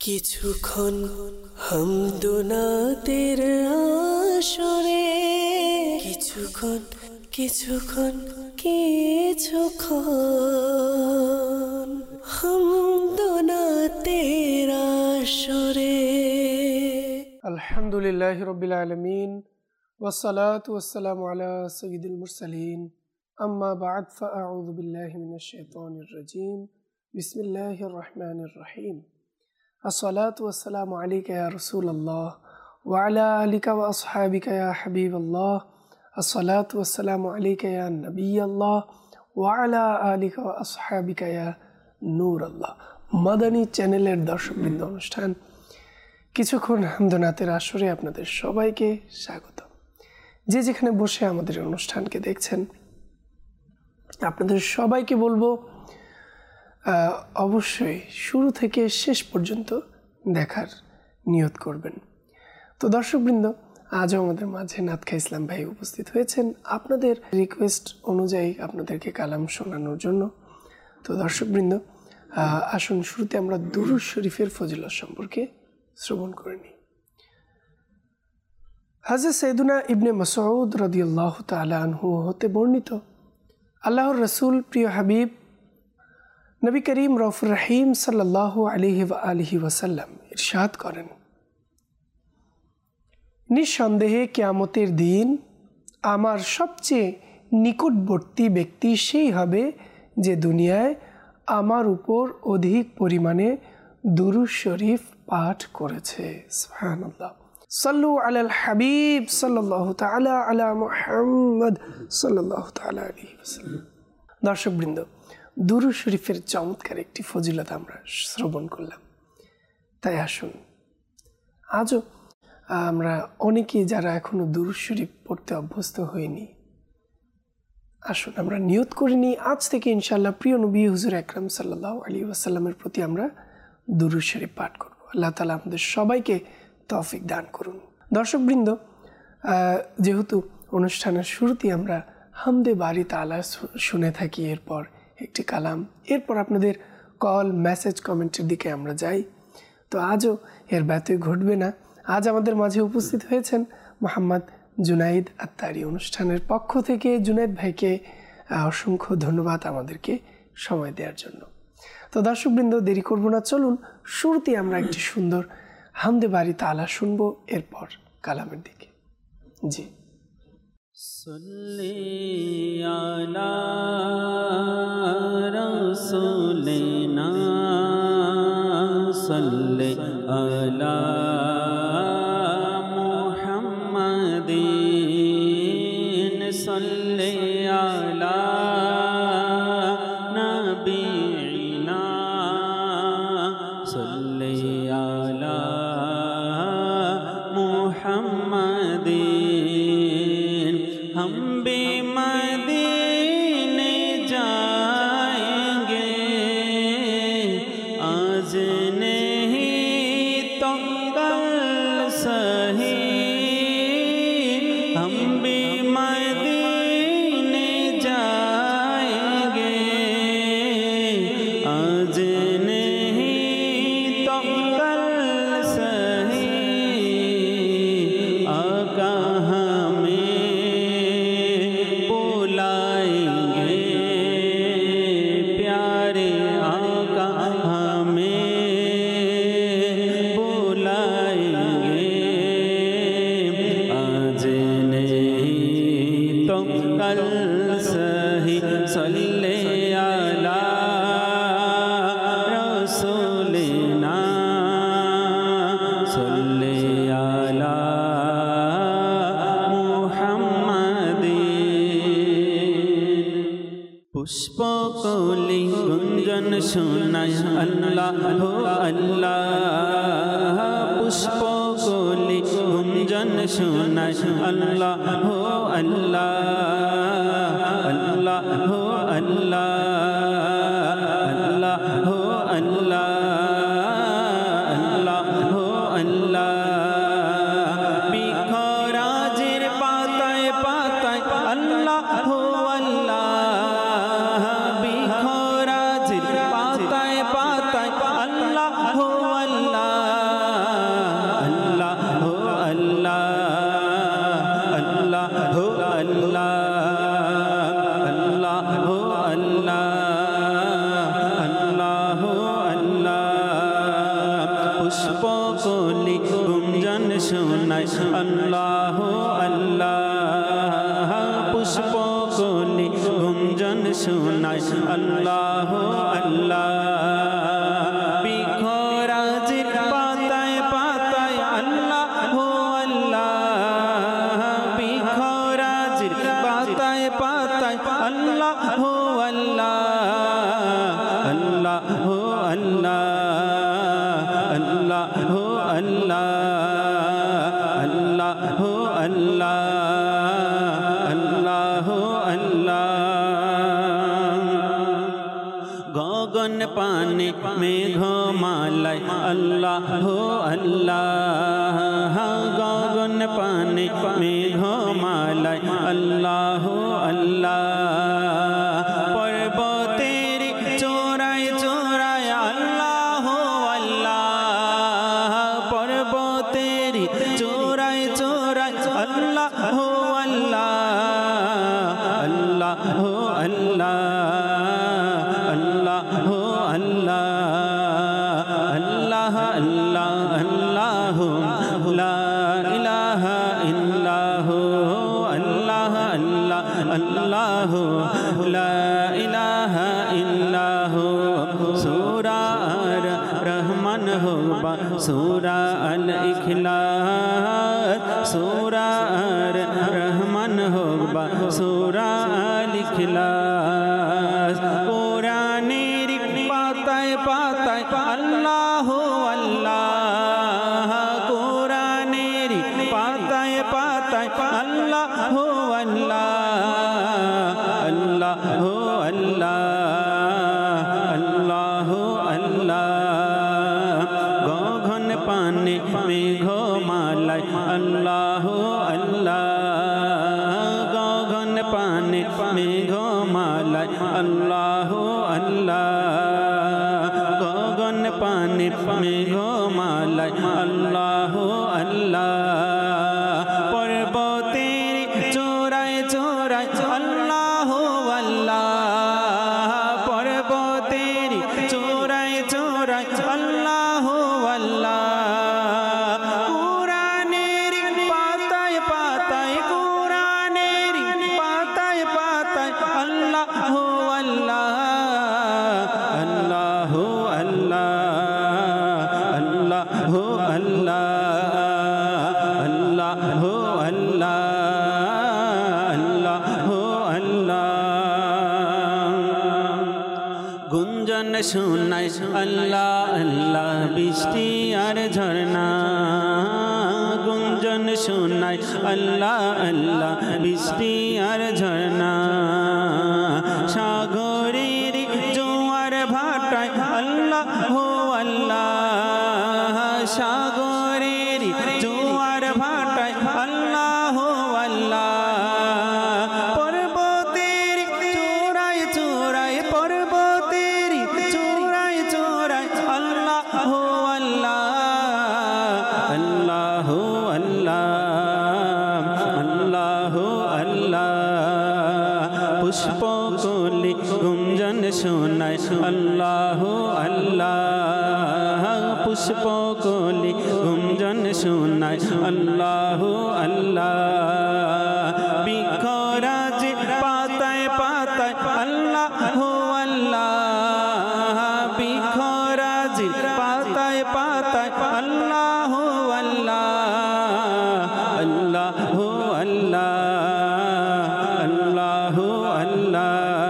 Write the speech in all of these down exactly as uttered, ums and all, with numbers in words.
কিছুক্ষণ হামদুনাতের আসরে, কিছুক্ষণ কিছুক্ষণ কিছুক্ষণ হামদুনাতের আসরে। আলহামদুলিল্লাহি রাব্বিল আলামিন ওয়াসসালাতু ওয়াসসালামু আলা সাইয়্যিদিল মুরসালিন, আম্মা বা'দ, ফাআউযু বিল্লাহি মিনাশ শাইতানির রাজীম। বিসমিল্লাহির রহমানির রহিম। আসসালাতু ওয়াসসালামু আলাইকা ইয়া রাসূলুল্লাহ ওয়া আলা আলিকা ওয়া আসহাবিকা ইয়া হাবিবাল্লাহ। আসসালাতু ওয়াসসালামু আলাইকা ইয়া নবিয়াল্লাহ ওয়া আলা আলিকা ওয়া আসহাবিকা ইয়া নূরাল্লাহ। মাদানী চ্যানেলের দর্শকবৃন্দ, অনুষ্ঠান কিছুক্ষণ হামদুনাতের আসরে আপনাদের সবাইকে স্বাগত। যে যেখানে বসে আমাদের অনুষ্ঠানকে দেখছেন, আপনাদের সবাইকে বলবো অবশ্যই শুরু থেকে শেষ পর্যন্ত দেখার নিয়ত করবেন। তো দর্শকবৃন্দ, আজও আমাদের মাঝে নাতখা ইসলাম ভাই উপস্থিত হয়েছেন আপনাদের রিকোয়েস্ট অনুযায়ী আপনাদেরকে কালাম শোনানোর জন্য। তো দর্শকবৃন্দ, আসুন শুরুতে আমরা দুরূদ শরীফের ফজিলত সম্পর্কে শ্রবণ করে নিই। হযরত সাইয়্যিদুনা ইবনে মাসউদ রাদিয়াল্লাহু তাআলা আনহু হতে বর্ণিত, আল্লাহর রাসূল প্রিয় হাবিব নবী করিম রউফুর রহিম সাল্লাল্লাহু আলাইহি ওয়া আলিহি ওয়াসাল্লাম ইরশাদ করেন, নিঃসন্দেহে কিয়ামতের দিন আমার সবচেয়ে নিকটবর্তী ব্যক্তি সেই হবে যে দুনিয়ায় আমার উপর অধিক পরিমাণে দুরূদ শরীফ পাঠ করেছে। সুবহানাল্লাহ। সাল্লু আলাল হাবিব সাল্লাল্লাহু তাআলা আলা মুহাম্মদ সাল্লাল্লাহু তাআলা আলাইহি ওয়াসাল্লাম। দর্শকবৃন্দ, দুরূদ শরীফের চমৎকার একটি ফজিলত আমরা শ্রবণ করলাম। তাই আসুন আজও আমরা অনেকেই যারা এখনো দুরূদ শরীফ পড়তে অভ্যস্ত হইনি, আসুন আমরা নিয়ত করে নিই আজ থেকে ইনশাআল্লাহ প্রিয় নবী হুজুর আকরাম সাল্লাল্লাহু আলাইহি ওয়াসাল্লামের প্রতি আমরা দুরূদ শরীফ পাঠ করব। আল্লাহ তাআলা আমাদের সবাইকে তৌফিক দান করুন। দর্শকবৃন্দ, যেহেতু অনুষ্ঠানের শুরুতেই আমরা হামদে বারি তাআলা শুনে থাকি, এরপর একটি কালাম, এরপর আপনাদের কল, মেসেজ, কমেন্টের দিকে আমরা যাই। তো আজও এর ব্যত্যয় ঘটবে না। আজ আমাদের মাঝে উপস্থিত হয়েছেন মোহাম্মদ জুনাইদ আত্তারি। অনুষ্ঠানের পক্ষ থেকে জুনাইদ ভাইকে অসংখ্য ধন্যবাদ আমাদেরকে সময় দেওয়ার জন্য। তো দর্শকবৃন্দ, দেরি করব না, চলুন শুরুতে আমরা একটি সুন্দর হামদে বারি তাআলা শুনবো, এরপর কালামের দিকে। জি। সাল্লি আলা রাসূলিনা সাল্লি আলা মুহাম্মাদিন সাল্লি আলা নবিনা সাল্লি আলা মুহাম্মাদিন। हम भी मदीने जाएंगे आज नहीं तो कल सही, हम भी मदीने जाएंगे आज नहीं तो कल सही। आका हमें बुलाएंगे, प्यारे आका हमें बुलाएंगे आज नहीं तो कल सही। सल्ले अला रसूलिना सल्ले अला पुष्पकली गुंजन सुनाय अल्लाह हो अल्लाह, पुष्पकली गुंजन सुनाय अल्लाह हो अल्लाह, अल्लाह हो अल्लाह, अल्लाह हो अल्लाह, अल्लाह हो अल्लाह। बिखराजिर पाताय पाताय अल्लाह हो अल्लाह, बिखराजिर पाताय पाताय अल्लाह हो अल्लाह। পুষ্প কলি গুঞ্জন শোনায় আল্লাহ আল্লাহ পুষ্প কলি গুঞ্জন শোনায় আল্লাহ আল্লাহ বৃক্ষরাজির পাতায় পাতায় আল্লাহ আল্লাহ বৃক্ষরাজির পাতায় পাতায় আল্লাহ আল্লাহ আল্লাহ আল্লাহ আল্লাহ আল্লাহ আল্লাহ আল্লাহ আল্লাহ আল্লাহ গগন পানে মেঘমালায় আল্লাহ আল্লাহ গগন পানে মেঘমালায় আল্লাহ আল্লাহ পর্বতের চোরায় চোরায় আল্লাহ আল্লাহ পর্বতের চোরায় চোরায় আল্লাহ আল্লাহ আল্লাহ আল্লাহ আল্লাহ আল্লাহ আল্লাহ আল্লাহ লা ইলাহা ইল্লাহু আল্লাহ আল্লাহ আল্লাহ লা ইলাহা ইল্লাহু সূরা আর রহমান হোবা সূরা আল ইখলাস সূরা আর রহমান হোবা সূরা আল ইখলাস কোরআনের পাতায় পাতায় আল্লাহ আল্লাহ কোরআনের পাতায় পাতায় আল্লাহ আল্লাহ আল্লাহ আল্লাহ আল্লাহ গগন পানে মেঘমালায় আল্লাহ আল্লাহ গগন পানে মেঘমালায় আল্লাহ আল্লাহ গগন পানে মেঘমালায় আল্লাহ আল্লাহ পর্বতের চোরায় চোরায় আল্লাহ আল্লাহ পর্বতের চোরায় চোরায় আল্লাহ আল্লাহ কোরআনের পাতায় পাতায় কোরআনের পাতায় পাতায় আল্লাহ আল্লাহ আল্লাহ আল্লাহ আল্লাহ আল্লাহ আল্লাহ আল্লাহ আল্লাহ গুঞ্জন শোনায় আল্লাহ আল্লাহ বৃষ্টি আর ঝর্ণা গুঞ্জন শোনায় আল্লাহ আল্লাহ বৃষ্টি আর ঝর্ণা সাগরের জোয়ার ভাটায় আল্লাহ আল্লাহ সাগরের জোয়ার ভাটায় আল্লাহ আল্লাহ পর্বতের চোরায় চোরায় পর্বতের চোরায় চোরায় আল্লাহ আল্লাহ আল্লাহ আল্লাহ আল্লাহ পুষ্প কলি গুঞ্জন শোনায় আল্লাহ আল্লাহ পুষ্প কলি গুঞ্জন শোনায় আল্লাহ আল্লাহ বৃক্ষরাজ পাতায় পাতায় আল্লাহ আল্লাহ বৃক্ষরাজ পাতায় পাতায় আল্লাহ আল্লাহ আল্লাহ আল্লাহ আল্লাহ আল্লাহ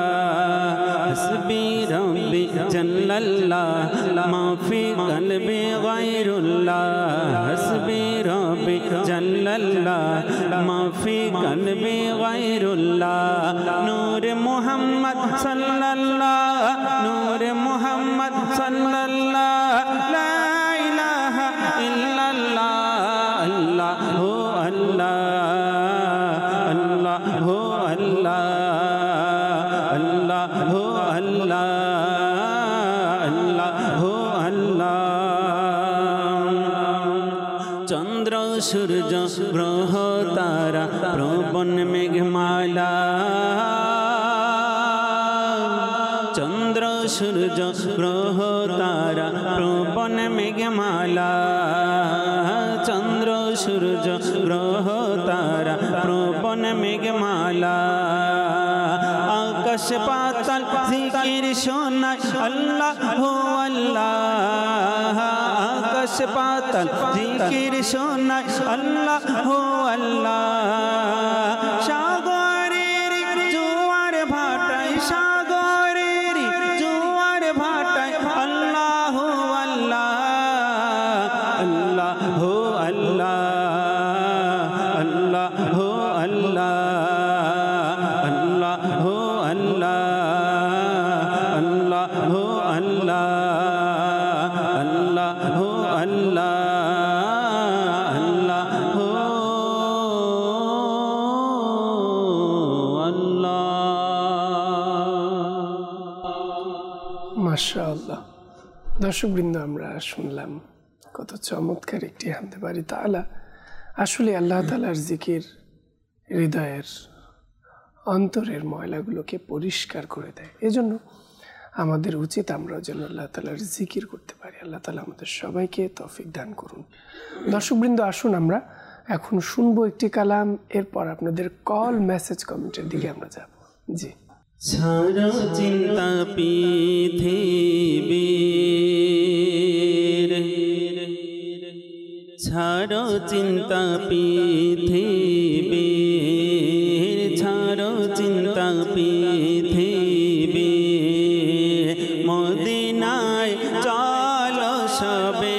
হাসবি রব্বি জাল্লাল্লাহ মা ফি কলবি গায়রুল্লাহ হাসবি রব্বি জাল্লাল্লাহ মা ফি কলবি গায়রুল্লাহ নূর মুহাম্মদ সাল্লাল্লাহ নূর মুহাম্মদ সাল্লাল্লাহ লা ইলাহা ইল্লাল্লাহ আল্লাহু আল্লাহ আল্লাহু আল্লাহ আল্লাহু আল্লাহ আল্লাহু আল্লাহ চন্দ্র সূর্য গ্রহ তারা প্রবন মেঘমালা চন্দ্র সূর্য গ্রহ তারা প্রবন মেঘমালা চন্দ্র সূর্য গ্রহ তারা প্রবন মেঘমালা আকাশ পাতাল জিকির শোনায় আল্লাহ হো আল্লাহ আকাশ পাতাল জিকির শোনায় আল্লাহ হো আল্লাহ সাগরের জোয়ার ভাটায় সাগরের জোয়ার ভাটায় আল্লাহ হো আল্লাহ আল্লাহ হো আল্লাহ আল্লাহ হো আল্লাহ আল্লাহ হো আল্লাহ আল্লাহ হো আল্লাহ আল্লাহ হো আল্লাহ আল্লাহ হো আল্লাহ। মাশাআল্লাহ। দর্শকবৃন্দ, আমরা শুনলাম কত চমৎকার একটি হামদে বারি তাআলা। আসলে আল্লাহ তাআলার জিকির হৃদয়ের অন্তরের ময়লাগুলোকে পরিষ্কার করে দেয়। এজন্য আমাদের উচিত আমরা যেন আল্লাহ তাআলার জিকির করতে পারি। আল্লাহ তাআলা আমাদের সবাইকে তৌফিক দান করুন। দর্শকবৃন্দ, আসুন আমরা এখন শুনবো একটি কালাম, এরপর আপনাদের কল, মেসেজ, কমেন্টের দিকে আমরা যাব। জি। ছাড়ো চিন্তা পৃথিবীর, ছাড়ো চিন্তা পৃথিবীর, ছাড়ো চিন্তা পৃথিবীর, মদিনায় চলো সবে,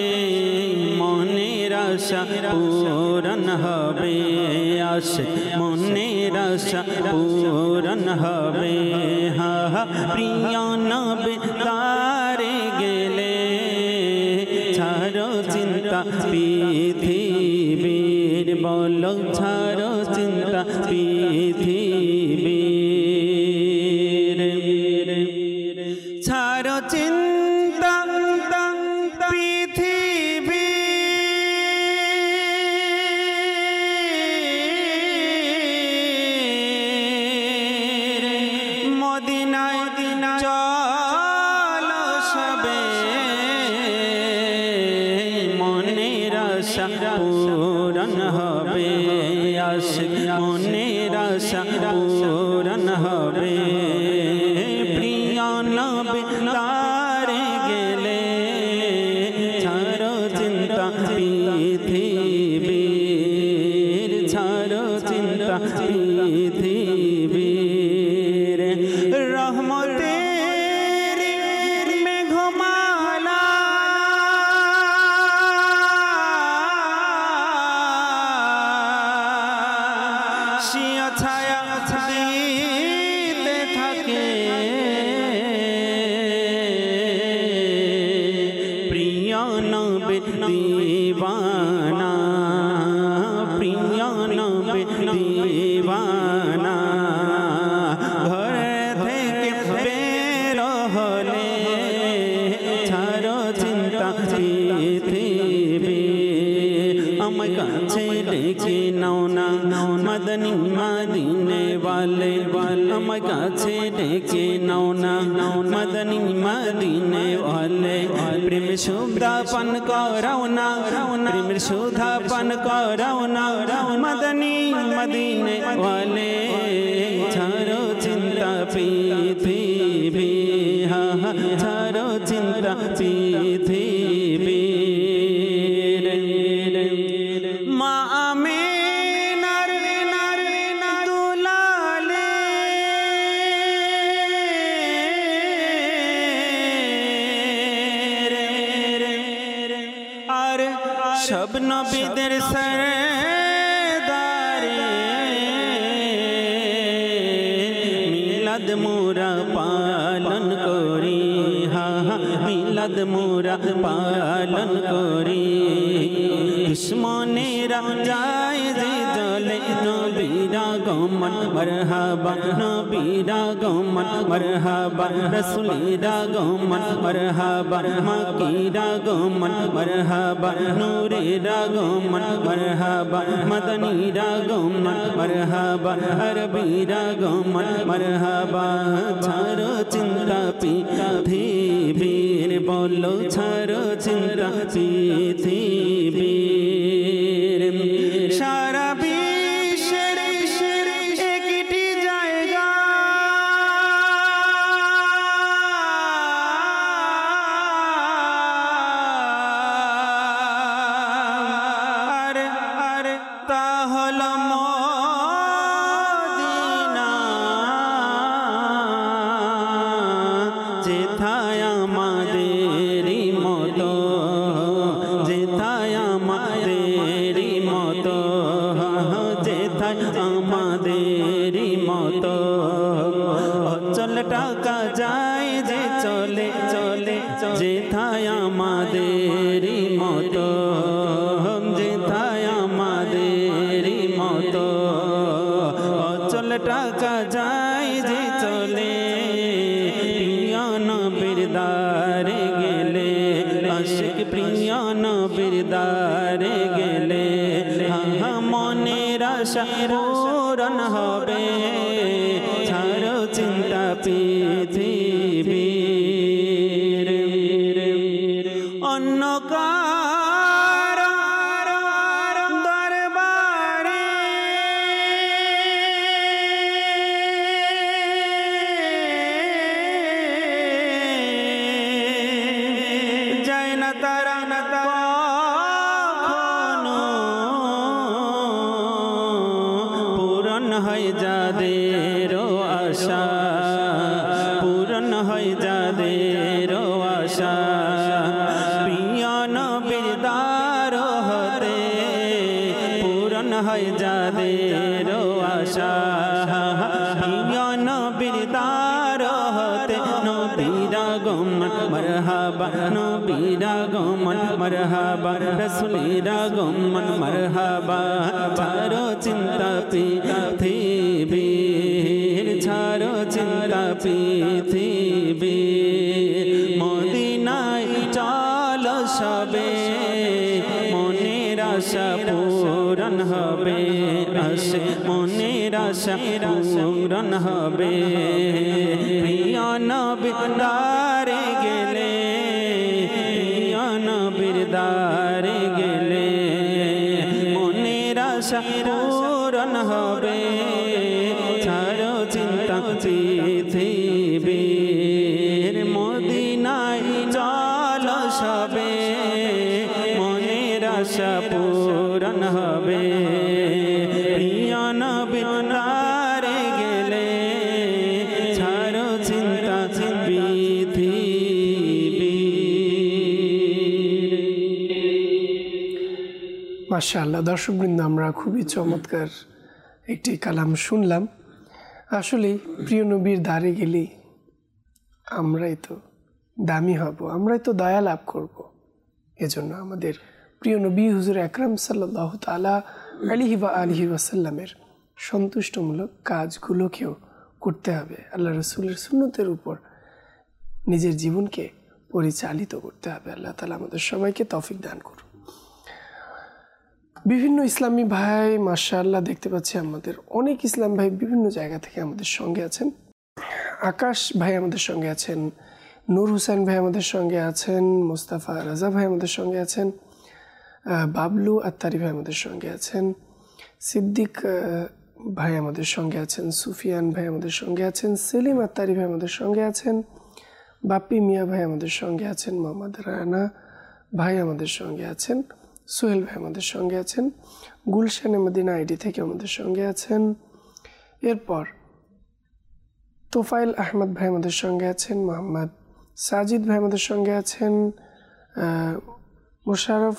মনের আশা পূরণ হবে, আশে মনের আশা পূরণ হবে। হা হা প্রিয় নবী তারে গেলে, ছাড়ো চিন্তা পৃথিবীর, বলো ছাড়ো চিন্তা পৃথিবীর, ছাড়ো চিন্তা পৃথিবী, মদিনায় চলো সবে, মনের আশা পূরণ হবে, আশিক মনের আশা পূরণ হবে। প্রিয় নবী তারে গেলে, ছাড়ো চিন্তা পৃথিবীর, ছাড়ো চিন্তা পৃথিবীর, রহমতের মেঘমালা শিয়া ছায়া দিতে থাকে, প্রিয় নবী দিবানা, প্রিয় নবী দিবানা, ঘর থেকে বের হলে, ছাড়ো চিন্তা পৃথিবী, আমার কাছে ডেকে নাও না মদনী মদিনে ওয়ালে, আমার কাছে ডেকে নাও না মদনী মদিনে ওয়ালে, প্রেম সুধা পান করাও না, প্রেমের সুধা পান করাও না মদনী মদিনে ওয়ালে, ছাড়ো চিন্তা পৃথিবী, হা হা ছাড়ো চিন্তা পৃথিবী। মা আমিনার দুলালে, আর সব নবীদের সরদারে, মিলাদ মোরা পালন করি, হা হা মিলাদ মোরা পালন করি, দুশ্মনেরা যায় যে জলে, নবীরা আগমন মারহাবা নবীর আগমন মারহাবা রাসূলের আগমন মারহাবা মাকির আগমন মারহাবা নূরের আগমন মারহাবা মদনীর আগমন মারহাবা আরবীর আগমন মারহাবা ছাড়ো চিন্তা পৃথিবীর বলো ছাড়ো চিন্তা পৃথিবীর সারা বিশ্বের একটি জায়গা আর আর তা হলো মদিনা যেথায় আমাদেরই মতো যেথায় আমাদেরই মতো যেথায় আমাদেরই মতো অচল টাকা যায় যে চলে চলে যেথায় আমাদেরই মতো যেথায় আমাদেরই মতো অচল টাকা যায় যে চলে প্রিয় নবীর দারে গেলে আশিক প্রিয় নবীর দারে গেলে মনের আশা পূরণ হবে ছাড়ো চিন্তা পৃথিবীর অন্য কারো দরবারে যায় না তারা না কখনো পূরণ হয় যাদের আশা পূরণ হয় যাদের আশা প্রিয় নবীর দার হতে পূরণ হয় যাদের আশা প্রিয় নবীর দার হতে নবীর আগমন মারহাবা নবীর আগমন মারহাবা রাসূলের আগমন মারহাবা ছাড়ো চিন্তা পৃথিবীর ছাড়ো চিন্তা পৃথিবীর মদিনায় চলো সবে মনের আশা পূরণ হবে আসে মনের আশা পূরণ হবে প্রিয় নবীর দারে গেলে প্রিয় নবীর দারে গেলে মনের আশা পূরণ হবে ছাড়ো চিন্তা পৃথিবীর মদিনায় চলো সবে মনের আশা পূরণ হবে প্রিয় নবীর দারে গেলে ছাড়ো চিন্তা পৃথিবীর। মাশাআল্লাহ, দর্শকবৃন্দ, আমরা খুবই চমৎকার একটি কালাম শুনলাম। আসলে প্রিয় নবীর দ্বারে গেলে আমরাই তো দামি হব, আমরাই তো দয়া লাভ করব। এজন্য আমাদের প্রিয় নবী হুজুর আকরাম সাল্লাল্লাহু তাআলা আলাইহি ওয়া আলিহি ওয়াসাল্লামের সন্তুষ্টমূলক কাজগুলোকেও করতে হবে। আল্লাহ রাসূলের সুন্নতের উপর নিজের জীবনকে পরিচালিত করতে হবে। আল্লাহ তাআলা আমাদের সবাইকে তৌফিক দান করুন। বিভিন্ন ইসলামী ভাই মাশাআল্লাহ দেখতে পাচ্ছি, আমাদের অনেক ইসলাম ভাই বিভিন্ন জায়গা থেকে আমাদের সঙ্গে আছেন। আকাশ ভাই আমাদের সঙ্গে আছেন, নূর হোসেন ভাই আমাদের সঙ্গে আছেন, মোস্তাফা রাজা ভাই আমাদের সঙ্গে আছেন, বাবলু আত্তারি ভাই আমাদের সঙ্গে আছেন, সিদ্দিক ভাই আমাদের সঙ্গে আছেন, সুফিয়ান ভাই আমাদের সঙ্গে আছেন, সেলিম আত্তারি ভাই আমাদের সঙ্গে আছেন, বাপ্পি মিয়া ভাই আমাদের সঙ্গে আছেন, মোহাম্মদ রানা ভাই আমাদের সঙ্গে আছেন, সোহেল ভাই আমাদের সঙ্গে আছেন, গুলশানে মদিনা আইডি থেকে আমাদের সঙ্গে আছেন। এরপর তোফাইল আহমদ ভাই আমাদের সঙ্গে আছেন, মোহাম্মদ সাজিদ ভাই আমাদের সঙ্গে আছেন, মোশারফ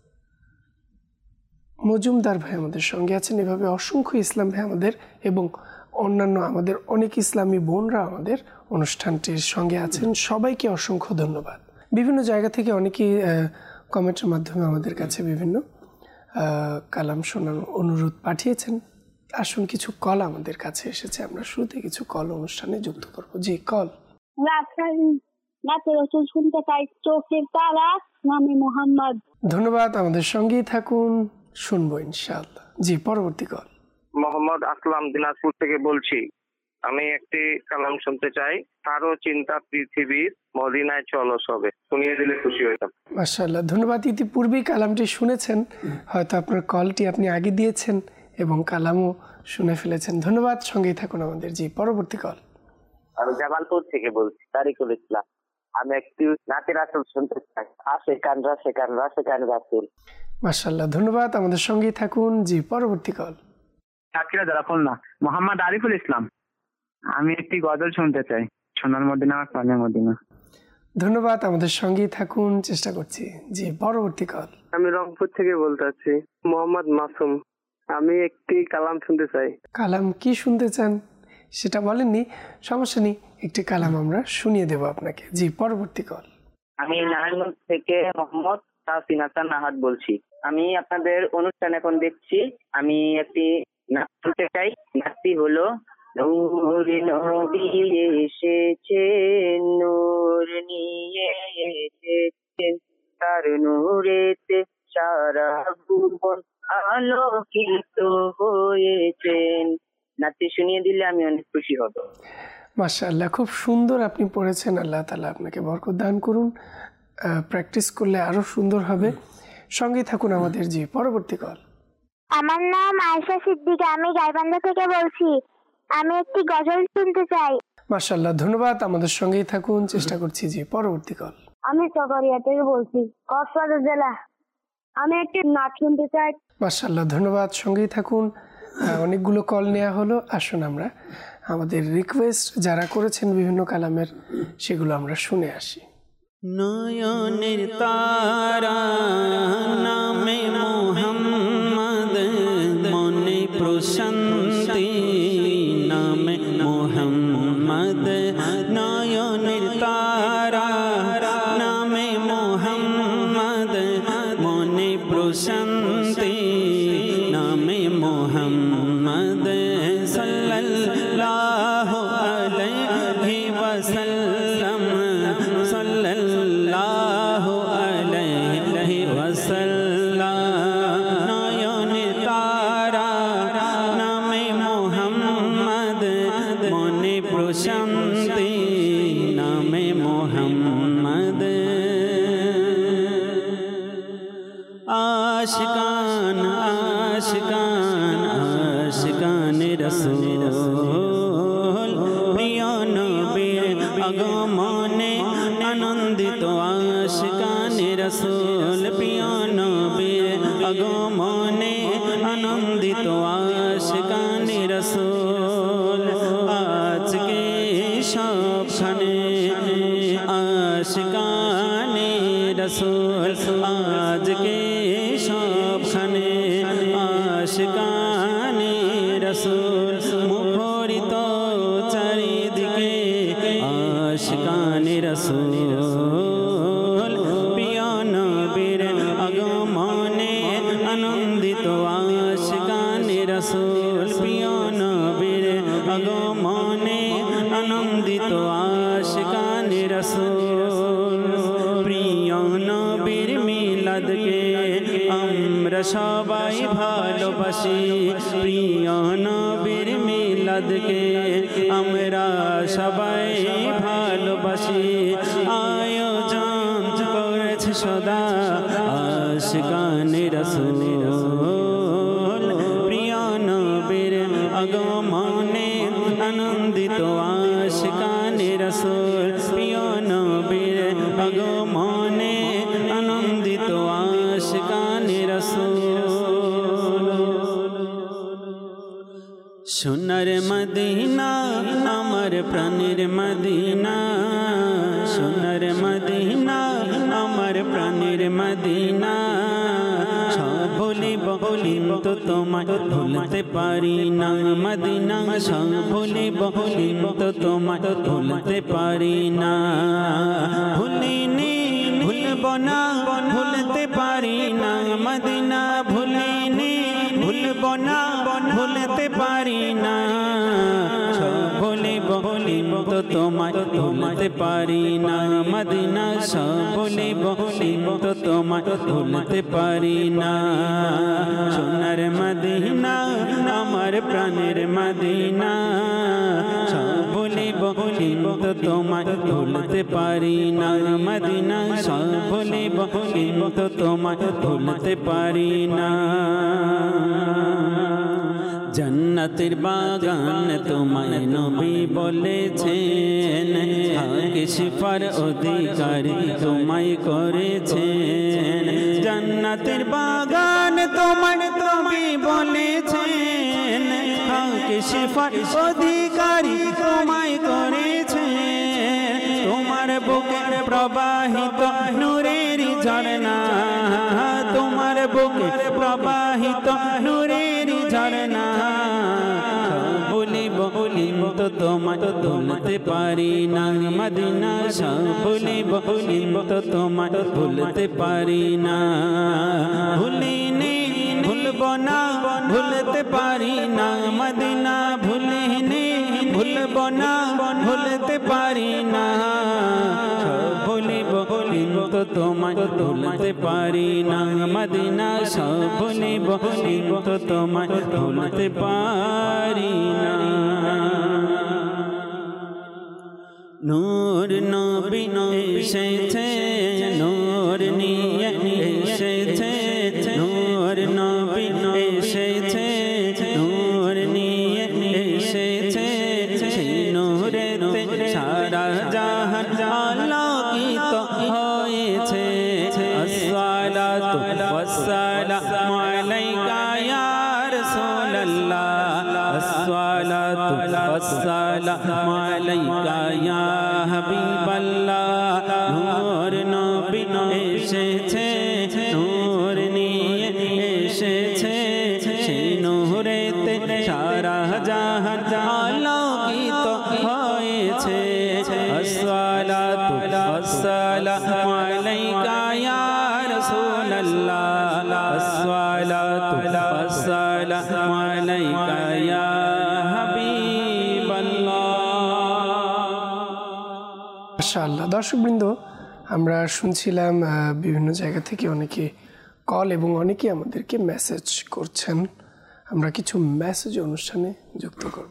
মজুমদার ভাই আমাদের সঙ্গে আছেন। এভাবে অসংখ্য ইসলাম ভাই আমাদের এবং অন্যান্য আমাদের অনেক ইসলামী বোনরা আমাদের অনুষ্ঠানটির সঙ্গে আছেন। সবাইকে অসংখ্য ধন্যবাদ। বিভিন্ন জায়গা থেকে অনেকেই কমেন্টের মাধ্যমে আমাদের কাছে বিভিন্ন কালাম শোনার অনুরোধ পাঠিয়েছেন। আসুন, কিছু কল আমাদের কাছে এসেছে, আমরা শুরুতে কিছু কল অনুষ্ঠানে যুক্ত করব। জি, কল। শুনতে চাই চোখের তারা নামে মোহাম্মদ। ধন্যবাদ, আমাদের সঙ্গেই থাকুন, শুনবো ইনশাআল্লাহ। জি, পরবর্তী কল। মোহাম্মদ আসলাম, দিনাজপুর থেকে বলছি। আমি একটি কালাম শুনতে চাই, কারো চিন্তা পৃথিবীর মদিনায় চলো সবে। শুনিয়ে দিলে খুশি হইতাম। মাশাআল্লাহ, ধন্যবাদ। ইতিপূর্বেই কালামটি শুনেছেন, হয়তো আপনার কলটি আপনি আগে দিয়েছেন এবং কালামও শুনে ফেলেছেন। ধন্যবাদ, সঙ্গেই থাকুন আমাদের। জি, পরবর্তী কল। আমি জামালপুর থেকে বলছি, তারিকুল ইসলাম। আমি একটি নাতে রাসূল শুনতে চাই, আসে কান রাসে কান রাসে কান রাসূল। মাশাআল্লাহ, ধন্যবাদ, আমাদের সঙ্গেই থাকুন। জি, পরবর্তী কল। সাকিরা যারা না মোহাম্মদ আরিফুল ইসলাম। আমি একটি গজল শুনতে চাই, সোনার মদিনা প্রাণের মদিনা। ধন্যবাদ, আমাদের সঙ্গেই থাকুন, চেষ্টা করছি। জি, পরবর্তী কল। আমি রংপুর থেকে বলতে আছি, মোহাম্মদ মাসুম। আমি একটি কালাম শুনতে চাই। কালাম কি শুনতে চান সেটা বলেননি, সমস্যা নেই, একটি কালাম আমরা শুনিয়ে দেব আপনাকে। জি, পরবর্তী কল। আমি নারায়ণগঞ্জ থেকে মোহাম্মদ তাহসিন হাসান নাহাদ বলছি। আমি আপনাদের অনুষ্ঠান এখন দেখছি। আমি একটি নাচ শুনতে চাই। নাচটি হলো নূর নবী এসেছেন, নূর নিয়ে এসেছেন, তার নূরেতে সারা ভুবন আলোকিত হয়েছেন। নাচটি শুনিয়ে দিলে আমি অনেক খুশি হব। মাশাআল্লাহ, খুব সুন্দর আপনি পড়েছেন। আল্লাহ তাআলা আপনাকে বরকত দান করুন। প্র্যাকটিস করলে আরো সুন্দর হবে। সঙ্গেই থাকুন আমাদের। জি, পরবর্তী কল। আমার নাম আয়েশা সিদ্দিকা, আমি গাইবান্ধা থেকে বলছি। আমি একটি গজল শুনতে চাই। মাশাআল্লাহ, ধন্যবাদ, আমাদের সঙ্গেই থাকুন, চেষ্টা করছি। জি, পরবর্তী কল। আমি চকরিয়া থেকে বলছি, কক্সবাজার জেলা। আমি একটি নাচ শুনতে চাই। মাশাআল্লাহ, ধন্যবাদ, সঙ্গেই থাকুন। অনেকগুলো কল নেওয়া হলো, আসুন আমরা আমাদের রিকোয়েস্ট যারা করেছেন বিভিন্ন কালামের সেগুলো আমরা শুনে আসি। নয়নের তারা নামে মোহাম্মদ, মনে প্রশান্তি নামে মোহাম্মদ। নয়নের তারা নামে মোহাম্মদ, মনে প্রশান্তি নামে মোহাম্মদ। সাল্লাল্লাহু আলাইহি ওয়াসাল্লাম, সাল্লাল্লাহু আলাইহি ওয়াসাল্লাম। নয়নের তারা নামে মোহাম্মদ, মনে প্রশান্তি নামে মোহাম্মদ। আশিকান আশিকান আশিকান রাসূল, প্রিয় নবীর আগমনে আনন্দিত। আশিকান রাসূল, প্রিয় নবীর আগমনে আনন্দিত। আশিকান রাসূল, আজকে সবখানে আশিকান রাসূল, আজকে সবখানে আশিকান রাসূল। মুখরিত চারিদিকে আশিকান রাসূল, প্রিয় নবীর আগমনে আনন্দিত। আশিকান রাসূল, প্রিয় নবীর আগমনে আনন্দিত। আশিকান রাসূল, প্রিয় নবীর মিলাদকে আমরা সবাই ভালোবাসি। প্রিয় নবীর মিলাদকে আমরা সবাই ভালোবাসি। আয়োজন করেছে সদা আশিকান রাসূল, প্রিয় নবীর আগমনে আনন্দিত। আশিকান রাসূল, প্রিয় নবীর আগমনে আনন্দিত। আশিকান রাসূল। সোনার মদিনা আমার প্রাণের মদিনা, সোনার মদিনা আমার প্রাণের মদিনা। সব ভুলিব কিন্তু তোমায় ভুলতে পারি না মদিনা। সব ভুলিব কিন্তু তোমায় ভুলতে পারি না। ভুলিনি ভুলব না ভুলতে পারি না মদিনা। ভুলিনি ভুলব না ভুলতে পারি তোমায় ভুলতে পারি না মদিনা সব ভুলিব কিন্তু তোমায় ভুলতে পারি না সোনার মদিনা আমার প্রাণের মদিনা সব ভুলিব কিন্তু তোমায় ভুলতে পারি না মদিনা সব ভুলিব কিন্তু তোমায় ভুলতে পারি না জান্নাতের বাগান তোমায় নবী বলেছেন হক শিফার অধিকারী তোমায় করেছেন জান্নাতের বাগান তোমায় নবী বলেছেন হক শিফার অধিকারী তোমায় করেছেন তোমার বুকে প্রবাহিত নূরের ঝরনা তোমার বুকে প্রবাহিত নূরের ঝরনা বলিব কিন্তু তোমায় ভুলতে পারি না মদিনা সব বলিব কিন্তু তোমায় ভুলতে পারি না ভুলিনি ভুলব না ভুলতে পারি না মদিনা ভুলিনি ভুলব না ভুলতে পারি না বলিব কিন্তু তোমায় ভুলতে পারি না মদিনা সব বলিব কিন্তু তোমায় ভুলতে পারি না নূর নবী এসেছে নূর নিয়ে এসেছে নূর নবী এসেছে নূর নিয়ে এসেছে সেই নূরেতে সারা জাহান আলোকিত হয়েছে আসসালাতু ওয়াসসালামু আলাইকা ইয়া রাসূলুল্লাহ আসসালাতু ওয়াসসালামু আলাইকা ইয়া হাবিবাল্লাহ নূর নবী এসেছে নূর নিয়ে এসেছে সেই নূরেতে সারা জাহান আলোকিত হয়েছে আসসালাতু ওয়াসসালামু আলাইকা ইয়া রাসূলুল্লাহ আসসালাতু ওয়াসসালামু আলাইকা ইয়া হাবিবাল্লাহ মাশাআল্লাহ। দর্শকবৃন্দ, আমরা শুনছিলাম বিভিন্ন জায়গা থেকে অনেকে কল এবং অনেকে আমাদেরকে মেসেজ করছেন। আমরা কিছু মেসেজ অনুষ্ঠানে যুক্ত করব।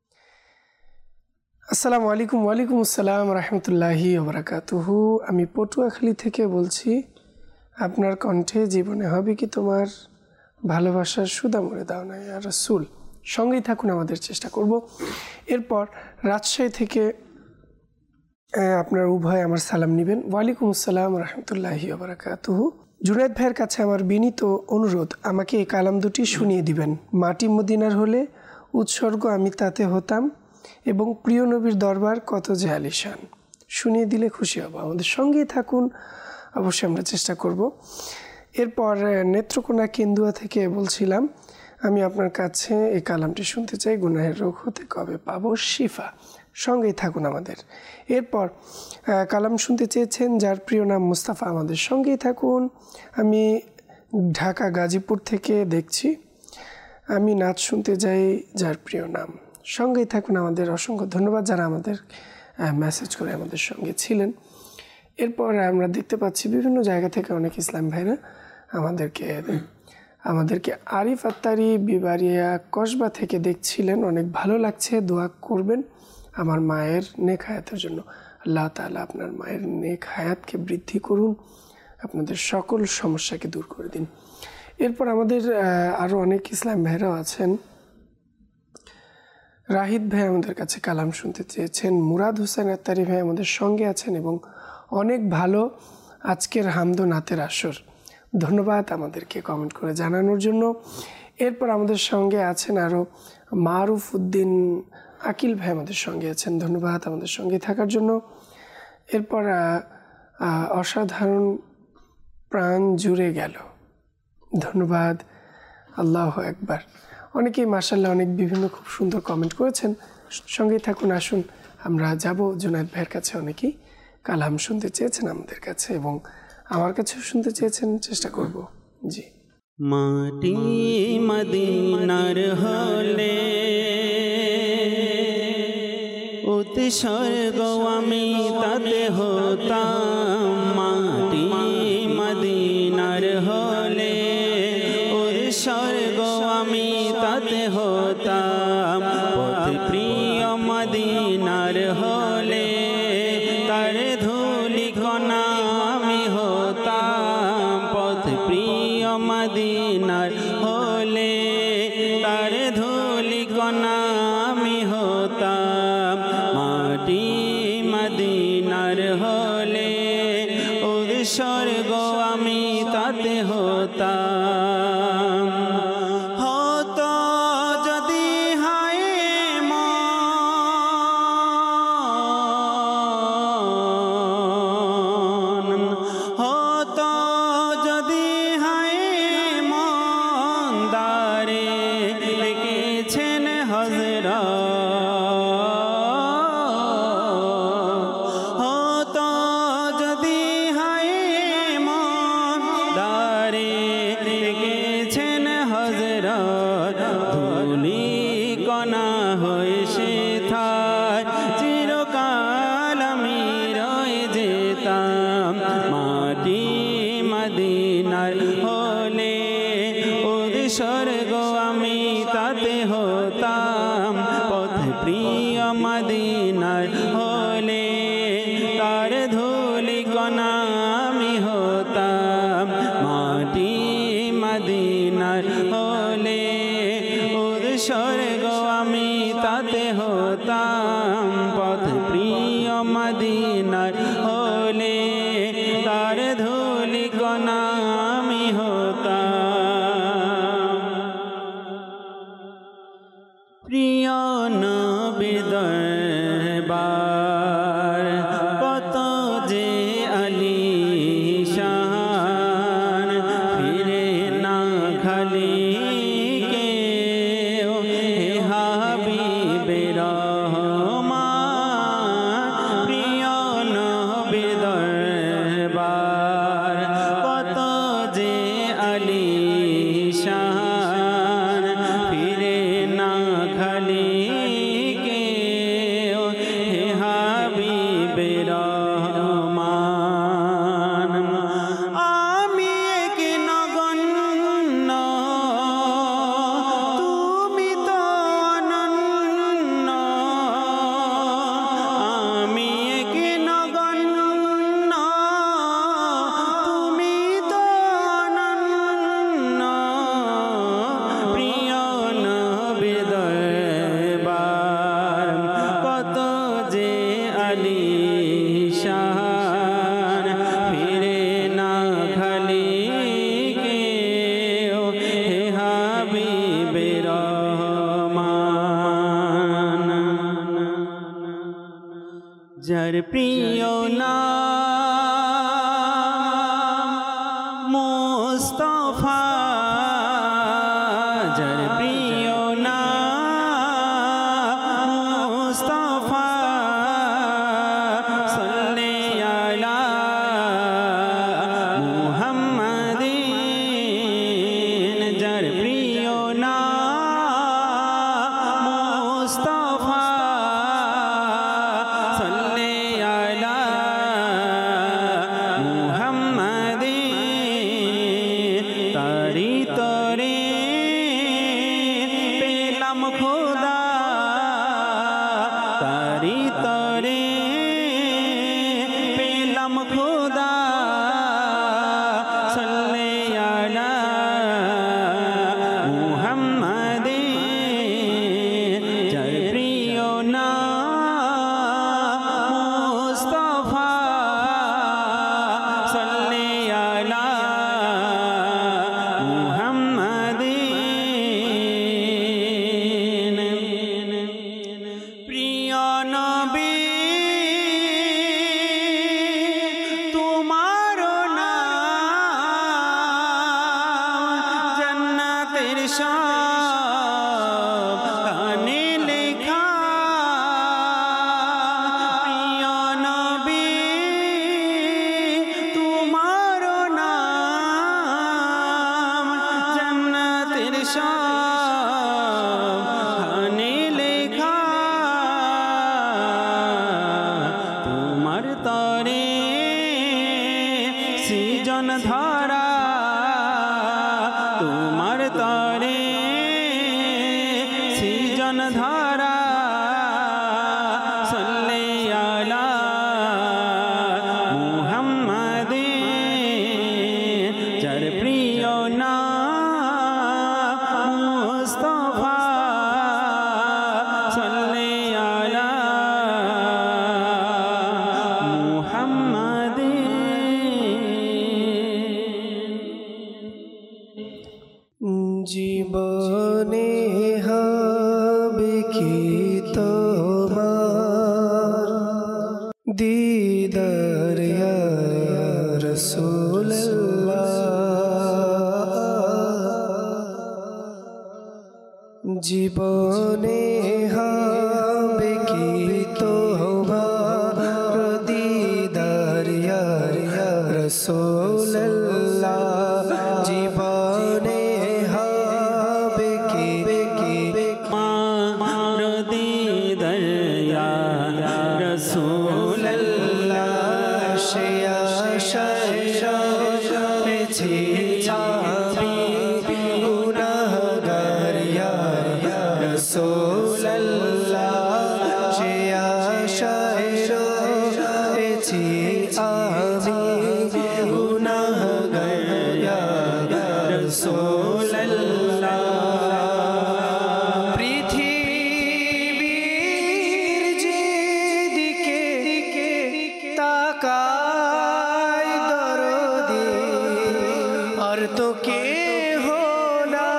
আসসালামু আলাইকুম। ওয়ালাইকুম আসসালাম রহমতুল্লাহি ওয়া বারাকাতুহু। আমি পটুয়াখালী থেকে বলছি। আপনার কণ্ঠে জীবনে হবে কি তোমার ভালোবাসার সুদা মুড়ে দাও না ইয়া রাসূল। সঙ্গেই থাকুন, আমাদের চেষ্টা করব। এরপর রাজশাহী থেকে আপনার উভয় আমার সালাম নেবেন। ওয়ালাইকুম আসসালাম রহমতুল্লাহি ওয়া বারাকাতুহু। জুনায়েদ ভাইয়ের কাছে আমার বিনীত অনুরোধ, আমাকে এই কালাম দুটি শুনিয়ে দিবেন। মাটি মদিনার হলে উৎসর্গ আমি তাতে হতাম এবং প্রিয় নবীর দরবার কত যে আলিশান। শুনিয়ে দিলে খুশি হব। আমাদের সঙ্গেই থাকুন, অবশ্যই আমরা চেষ্টা করব। এরপর নেত্রকোনা কেন্দুয়া থেকে বলছিলাম, আমি আপনার কাছে এই কালামটি শুনতে চাই, গুনাহের রোগ হতে কবে পাবো শিফা। সঙ্গেই থাকুন আমাদের। এরপর কালাম শুনতে চেয়েছেন যার প্রিয় নাম মুস্তাফা। আমাদের সঙ্গেই থাকুন। আমি ঢাকা গাজীপুর থেকে দেখছি, আমি নাচ শুনতে যাই যার প্রিয় নাম। সঙ্গেই থাকুন আমাদের। অসংখ্য ধন্যবাদ যারা আমাদের মেসেজ করে আমাদের সঙ্গে ছিলেন। এরপর আমরা দেখতে পাচ্ছি বিভিন্ন জায়গা থেকে অনেক ইসলাম ভাইরা আমাদেরকে আমাদেরকে আরিফ আত্তারি বিবারিয়া কসবা থেকে দেখছিলেন। অনেক ভালো লাগছে, দোয়া করবেন আমার মায়ের নেক হায়াতের জন্য। আল্লাহ তাআলা আপনার মায়ের নেক হায়াতকে বৃদ্ধি করুন, আপনাদের সকল সমস্যাকে দূর করে দিন। এরপর আমাদের আরও অনেক ইসলাম ভাইরাও আছেন। রাহিদ ভাই আমাদের কাছে কালাম শুনতে চেয়েছেন। মুরাদ হোসেন আত্তারি ভাই আমাদের সঙ্গে আছেন এবং অনেক ভালো আজকের হামদ নাতের আসর। ধন্যবাদ আমাদেরকে কমেন্ট করে জানানোর জন্য। এরপর আমাদের সঙ্গে আছেন আরও মারুফ উদ্দিন আকিল ভাই আমাদের সঙ্গে আছেন। ধন্যবাদ আমাদের সঙ্গে থাকার জন্য। এরপর অসাধারণ প্রাণ জুড়ে গেল। ধন্যবাদ, আল্লাহু আকবার। অনেকেই মাশাআল্লাহ অনেক বিভিন্ন খুব সুন্দর কমেন্ট করেছেন। সঙ্গেই থাকুন, আসুন আমরা যাব জুনায়েদ ভাইয়ের কাছে। অনেকেই কালাম শুনতে চেয়েছেন আমাদের কাছে এবং আমার কাছেও শুনতে চেয়েছেন, চেষ্টা করব। জি। মাটি মদিনার হলে স্বর্গ আমি তাতে হতাম মাটি মদিনার হলে ওর স্বর্গ আমি তাতে হতাম পথ প্রিয় মদিনার হলে তার ধুলি কণা আমি হতাম পথ প্রিয় মদিনার হলে তার ধুলি কণা আমি হতাম মাটি মদিনার হলে ওর স্বর্গ আমি তাতে হতাম হতো যদি হায় মন হতো যদি হায় মন দারে লিখেছেন হযরত হতো যদি হায় মন দারে লিখেছেন হযরত ধুলি কণা হয়ে সে থায় চিরকাল আমি রয়ে যেতাম মাটি মদিনার হলে ওর স্বর্গ আমি তাতে হতাম পথ প্রিয় মদিনার হলে তার ধুলি কণা আমি হতাম মাটি মদিনার হলে ওর স্বর্গ আমি তাতে হতাম পথ প্রিয় মদিনার হলে তার ধুলি কণা আমি হতাম প্রিয় নবীর দরবার কত যে আলিশান ফিরে না খালি কেউ হে হাবিবে রহমান প্রিয় নবীর দরবার কত যে আলিশান ফিরে না খালি কেউ হে হাবিবে রহমান আমি এক নগণ্য তুমি তো অনন্য আমি এক নগণ্য তুমি তো অনন্য প্রিয় নবীর দরবার কত যে আলিশান ফিরে না খালি কেউ হে হাবিবে রহমান যার প্রিয় নাম মুস্তাফা যার প্রিয় নাম মুস্তাফা সাল্লি আলা মুহাম্মাদিন যার প্রিয় নাম মুস্তাফা সাল্লি আলা মুহাম্মাদিন তারি তরে পেলাম খোদা তারি তরে পেলাম খোদা সাল্লি আলা মুহাম্মাদিন যার প্রিয় নাম মুস্তাফা সাল্লি আলা মুহাম্মাদিন প্রিয় নবী তোমার নাম জান্নাতের সব খানে লেখা প্রিয় নবী তোমার নাম জান্নাতের সব খানে লেখা জীবন ধারা সাল্লি আলা মুহাম্মাদে যার প্রিয় নাম মুস্তাফা সাল্লি আলা মুহাম্মাদে জীবনে হবে কি তোমার দিদার ইয়া রাসূলুল্লাহ জীবনে হবে কি তোমার দিদার ইয়া রাসূলুল্লাহ জীবনে হবে কি মার দিদার ইয়া রাসূলুল্লাহ সে আশায় রয়েছি আমি গুনাহগার ইয়া রাসূলুল্লাহ সে আশায় রয়েছি আমি গুনাহগার ইয়া রাসূলুল্লাহ পৃথিবীর যেদিকে তাকাই দরদি আর তো কেহ না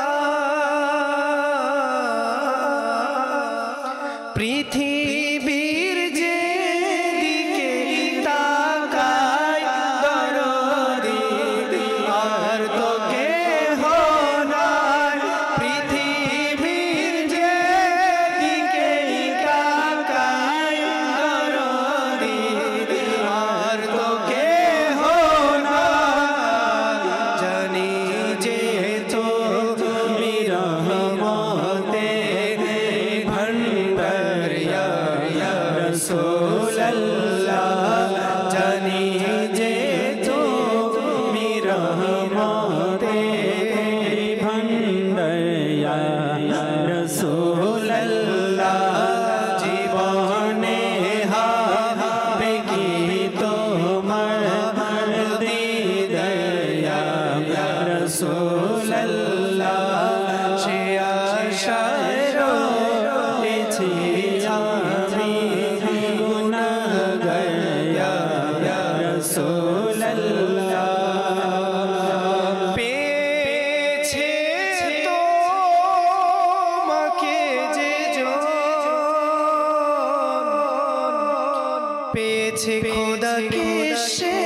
পৃথিবীর যেদিকে তাকাই দরদি আর তো কেহ না পৃথিবীর যেদিকে তাকাই দরদি আর তো কেহ না জানি যে তুমি রহমতে ভণ্ডার ইয়া রাসূলুল্লাহ জানি যে তুমি রহমতে ভণ্ডার ইয়া রাসূলুল্লাহ জীবনে হবে কি তোমার দিদার ইয়া রাসূলুল্লাহ সে আশায় রয়েছি আমি গুনাহগার ইয়া রাসূলুল্লাহ পেয়েছে তোমাকে যে জন পেয়েছে খোদাকে সে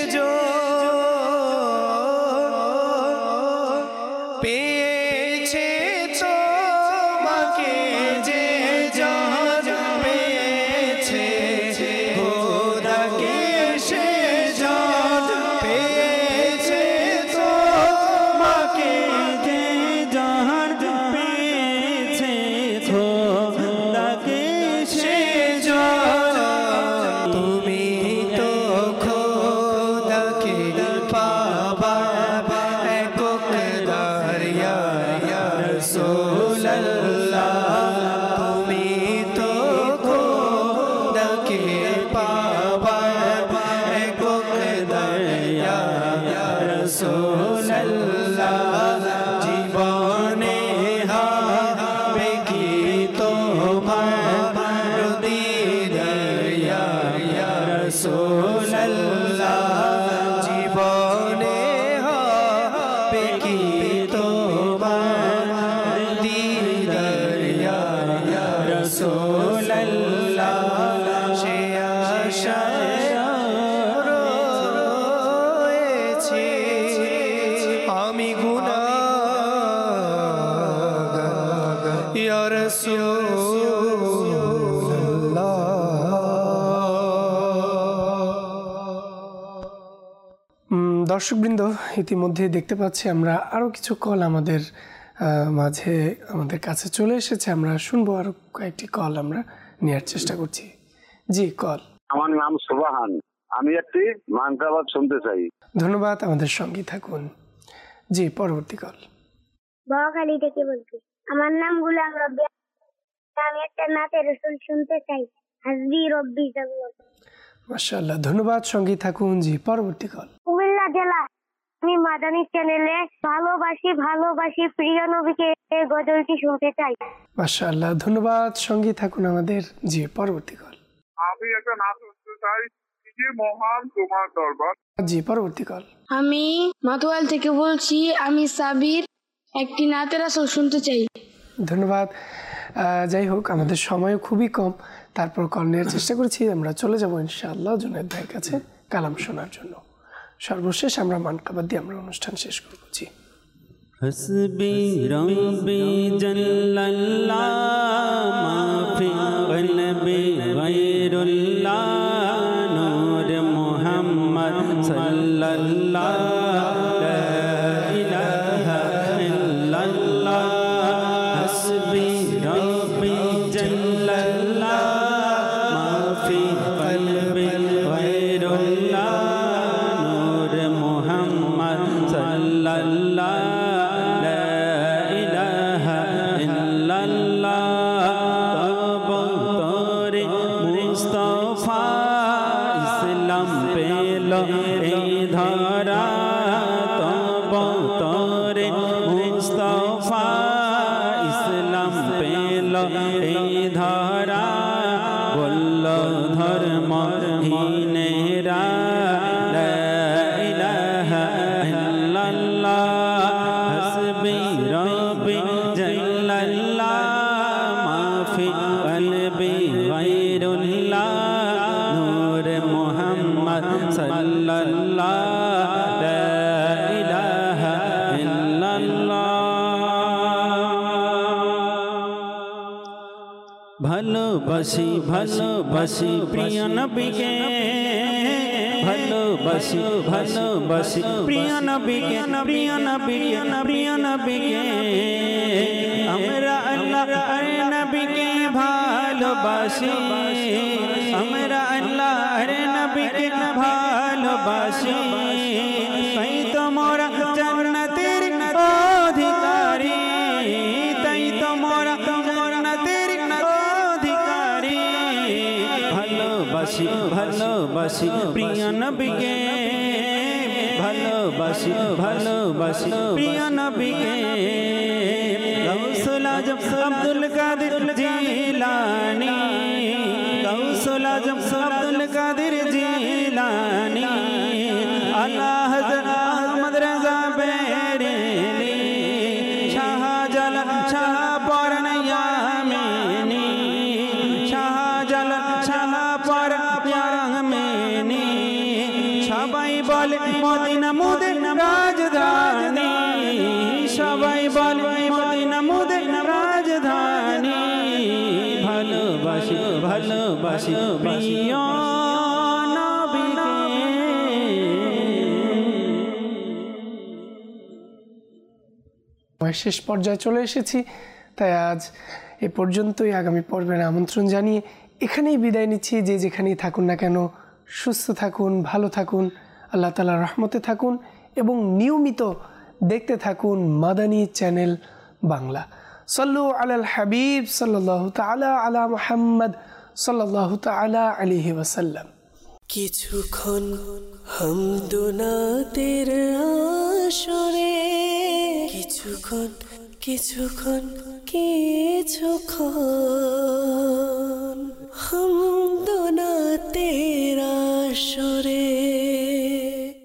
পেয়েছে তোমাকে যে জন পেয়েছে খোদাকে সে জন পেয়েছে তোমাকে যে জাহান পেয়েছে খোদাকে সে জন তুমি তো খোদাকে পাবার একক দারিয়া রাসূলুল্লাহ তুমি তো খোদাকে পাবার একক দারিয়া রাসূলুল্লাহ জীবনে হবে কি তোমার দিদার ইয়া রাসূলুল্লাহ জীবনে হবে কি তোমার দিদার ইয়া রাসূলুল্লাহ সে আশায় রয়েছি আমি গুনাহগার ইয়া রাসূলুল্লাহ দর্শকবৃন্দ ইতিমধ্যে দেখতে পাচ্ছি আমরা আরও কিছু কল আমাদের মাঝে আমাদের কাছে চলে এসেছে আমরা শুনবো আরও কয়েকটি কল আমরা নেওয়ার চেষ্টা করছি জি কল আমার নাম সুবাহান আমি একটি মানকাবাদ শুনতে চাই ধন্যবাদ আমাদের সঙ্গে থাকুন জি পরবর্তী কল বড়খালি থেকে বলছি আমার নাম গুলাম রব্বি আমি একটা নাতে রসুল শুনতে চাই। হাসবি রব্বি জাল্লাহ। মাশাআল্লাহ, ধন্যবাদ। সঙ্গী থাকুন। জি, পরবর্তী কল। কুমিল্লা জেলা। আমি মাদানী চ্যানেলে ভালোবাসি ভালোবাসি প্রিয় নবীকে এই গজলটি শুনতে চাই। মাশাআল্লাহ, ধন্যবাদ। সঙ্গী থাকুন আমাদের। জি, পরবর্তী কল। আমি একটা নাচ শুনতে চাই, যে মহান তোমার দরবার। জি, পরবর্তী কল। আমি মাতোয়াল থেকে বলছি, আমি সাবির, একটি নাতের আসল শুনতে চাই। ধন্যবাদ। যাই হোক, আমাদের সময় খুবই কম, তারপর কল নেওয়ার চেষ্টা করেছি। আমরা চলে যাব ইনশাআল্লাহ জুনায়েদ ভাইয়ের কাছে কালাম শোনার জন্য। সর্বশেষ আমরা মানকাবাদ দিয়ে আমরা অনুষ্ঠান শেষ করব। জি। হসবি রব্বি জাল্লাল্লাহ মা ফি কলবি গায়রুল্লাহ নূর মুহাম্মদ সাল্লাল্লাহ লা ইলাহা ইল্লাল্লাহ হসবি রব্বি জাল্লাল্লাহ মা ফি কলবি গায়রুল্লাহ নূর মুহাম্মদ সাল্লাল্লাহ ভালোবাসি ভালোবাসি প্রিয় নবীকে, ভালোবাসি ভালোবাসি প্রিয় নবীকে, প্রিয় নবীকে, প্রিয় নবীকে। আমরা আল্লাহর নবীকে ভালোবাসি, আমরা আল্লাহর নবীকে ভালোবাসি। তাই তো মোরা জান্নাতের অধিকারী, তাই তো মোরা জান্নাতের অধিকারী। ভালোবাসি ভালোবাসি প্রিয় নবীকে, ভালোবাসি ভালোবাসি প্রিয় নবীকে। গাউসুল আজম আব্দুল কাদের জিলানী, গাউসুল আজম আব্দুল কাদের জিলানী, আলা হযরত আহমদ রাজা বেরেলি, শাহজালাল শাহ পরান ইয়ামিনী, শাহজালাল শাহ পরান ইয়ামিনী। সবাই বলে মদিনা মুদের রাজধানী, সবাই বলে মদিনা মুদের রাজধানী। ভালোবাসি ভালোবাসি প্রিয় নবীকে। শেষ পর্যায়ে চলে এসেছি, তাই আজ এ পর্যন্তই। আগামী পর্বের আমন্ত্রণ জানিয়ে এখানেই বিদায় নিচ্ছি। যে যেখানেই থাকুন না কেন, সুস্থ থাকুন, ভালো থাকুন, আল্লাহ তাআলার রহমতে থাকুন এবং নিয়মিত দেখতে থাকুন মাদানী চ্যানেল বাংলা। সাল্লু আলাল হাবিব সাল্লাল্লাহু তাআলা আলা মুহাম্মদ সাল্লাল্লাহু তাআলা আলাইহি ওয়াসাল্লাম। কিছুক্ষণ হামদুনাতের আসরে, কিছুক্ষণ কিছুক্ষণ কিছুক্ষণ হামদুনাতের আসরে।